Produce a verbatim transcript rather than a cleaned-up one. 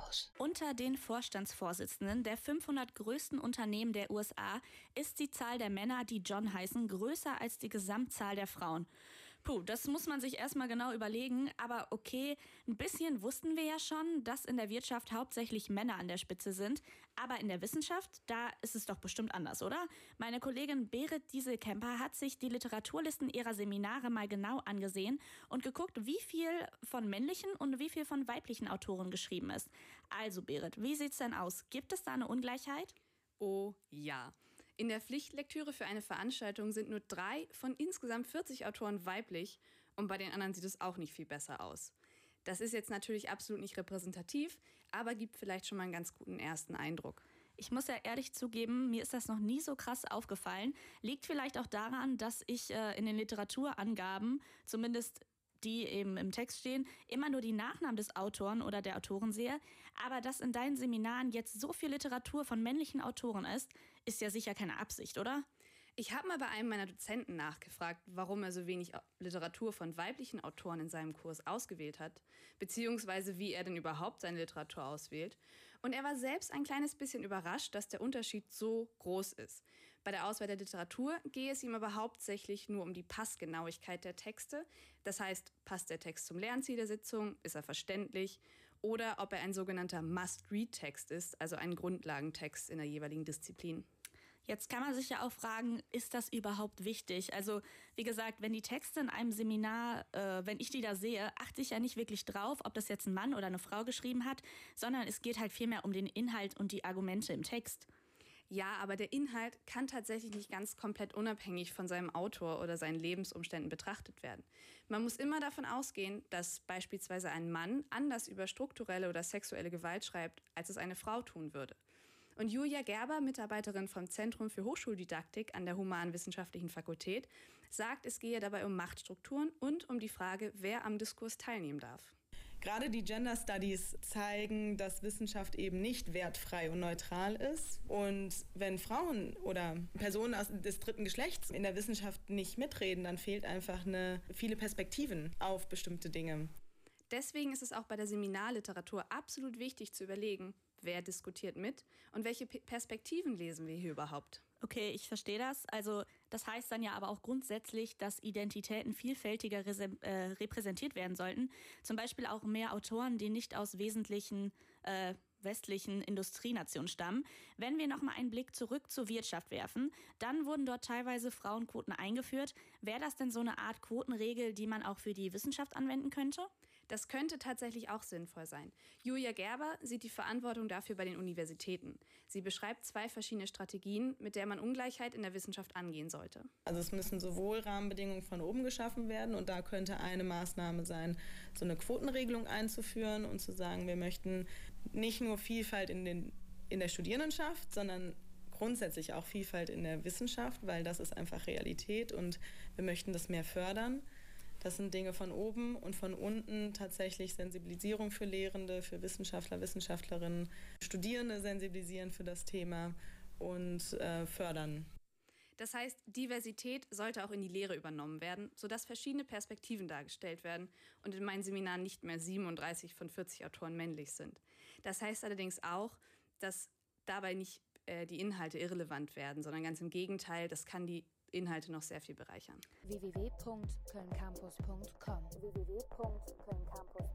Campus. Unter den Vorstandsvorsitzenden der fünfhundert größten Unternehmen der U S A ist die Zahl der Männer, die John heißen, größer als die Gesamtzahl der Frauen. Puh, das muss man sich erstmal genau überlegen. Aber okay, ein bisschen wussten wir ja schon, dass in der Wirtschaft hauptsächlich Männer an der Spitze sind. Aber in der Wissenschaft, da ist es doch bestimmt anders, oder? Meine Kollegin Berit Dieselkemper hat sich die Literaturlisten ihrer Seminare mal genau angesehen und geguckt, wie viel von männlichen und wie viel von weiblichen Autoren geschrieben ist. Also Berit, wie sieht's denn aus? Gibt es da eine Ungleichheit? Oh ja. In der Pflichtlektüre für eine Veranstaltung sind nur drei von insgesamt vierzig Autoren weiblich und bei den anderen sieht es auch nicht viel besser aus. Das ist jetzt natürlich absolut nicht repräsentativ, aber gibt vielleicht schon mal einen ganz guten ersten Eindruck. Ich muss ja ehrlich zugeben, mir ist das noch nie so krass aufgefallen. Liegt vielleicht auch daran, dass ich äh, in den Literaturangaben, zumindest die eben im Text stehen, immer nur die Nachnamen des Autoren oder der Autorin sehe. Aber dass in deinen Seminaren jetzt so viel Literatur von männlichen Autoren ist, ist ja sicher keine Absicht, oder? Ich habe mal bei einem meiner Dozenten nachgefragt, warum er so wenig Literatur von weiblichen Autoren in seinem Kurs ausgewählt hat, beziehungsweise wie er denn überhaupt seine Literatur auswählt. Und er war selbst ein kleines bisschen überrascht, dass der Unterschied so groß ist. Bei der Auswahl der Literatur gehe es ihm aber hauptsächlich nur um die Passgenauigkeit der Texte. Das heißt, passt der Text zum Lernziel der Sitzung, ist er verständlich oder ob er ein sogenannter Must-Read-Text ist, also ein Grundlagentext in der jeweiligen Disziplin. Jetzt kann man sich ja auch fragen, ist das überhaupt wichtig? Also wie gesagt, wenn die Texte in einem Seminar, äh, wenn ich die da sehe, achte ich ja nicht wirklich drauf, ob das jetzt ein Mann oder eine Frau geschrieben hat, sondern es geht halt vielmehr um den Inhalt und die Argumente im Text. Ja, aber der Inhalt kann tatsächlich nicht ganz komplett unabhängig von seinem Autor oder seinen Lebensumständen betrachtet werden. Man muss immer davon ausgehen, dass beispielsweise ein Mann anders über strukturelle oder sexuelle Gewalt schreibt, als es eine Frau tun würde. Und Julia Gerber, Mitarbeiterin vom Zentrum für Hochschuldidaktik an der Humanwissenschaftlichen Fakultät, sagt, es gehe dabei um Machtstrukturen und um die Frage, wer am Diskurs teilnehmen darf. Gerade die Gender Studies zeigen, dass Wissenschaft eben nicht wertfrei und neutral ist. Und wenn Frauen oder Personen aus des dritten Geschlechts in der Wissenschaft nicht mitreden, dann fehlt einfach eine, viele Perspektiven auf bestimmte Dinge. Deswegen ist es auch bei der Seminarliteratur absolut wichtig zu überlegen, wer diskutiert mit und welche Perspektiven lesen wir hier überhaupt. Okay, ich verstehe das. Also das heißt dann ja aber auch grundsätzlich, dass Identitäten vielfältiger resem- äh, repräsentiert werden sollten. Zum Beispiel auch mehr Autoren, die nicht aus wesentlichen äh, westlichen Industrienationen stammen. Wenn wir nochmal einen Blick zurück zur Wirtschaft werfen, dann wurden dort teilweise Frauenquoten eingeführt. Wäre das denn so eine Art Quotenregel, die man auch für die Wissenschaft anwenden könnte? Das könnte tatsächlich auch sinnvoll sein. Julia Gerber sieht die Verantwortung dafür bei den Universitäten. Sie beschreibt zwei verschiedene Strategien, mit der man Ungleichheit in der Wissenschaft angehen sollte. Also es müssen sowohl Rahmenbedingungen von oben geschaffen werden und da könnte eine Maßnahme sein, so eine Quotenregelung einzuführen und zu sagen, wir möchten nicht nur Vielfalt in, den, in der Studierendenschaft, sondern grundsätzlich auch Vielfalt in der Wissenschaft, weil das ist einfach Realität und wir möchten das mehr fördern. Das sind Dinge von oben und von unten tatsächlich Sensibilisierung für Lehrende, für Wissenschaftler, Wissenschaftlerinnen, Studierende sensibilisieren für das Thema und äh, fördern. Das heißt, Diversität sollte auch in die Lehre übernommen werden, sodass verschiedene Perspektiven dargestellt werden und in meinen Seminaren nicht mehr siebenunddreißig von vierzig Autoren männlich sind. Das heißt allerdings auch, dass dabei nicht äh, die Inhalte irrelevant werden, sondern ganz im Gegenteil, das kann die Inhalte noch sehr viel bereichern. w w w punkt köln campus punkt com w w w punkt köln campus punkt com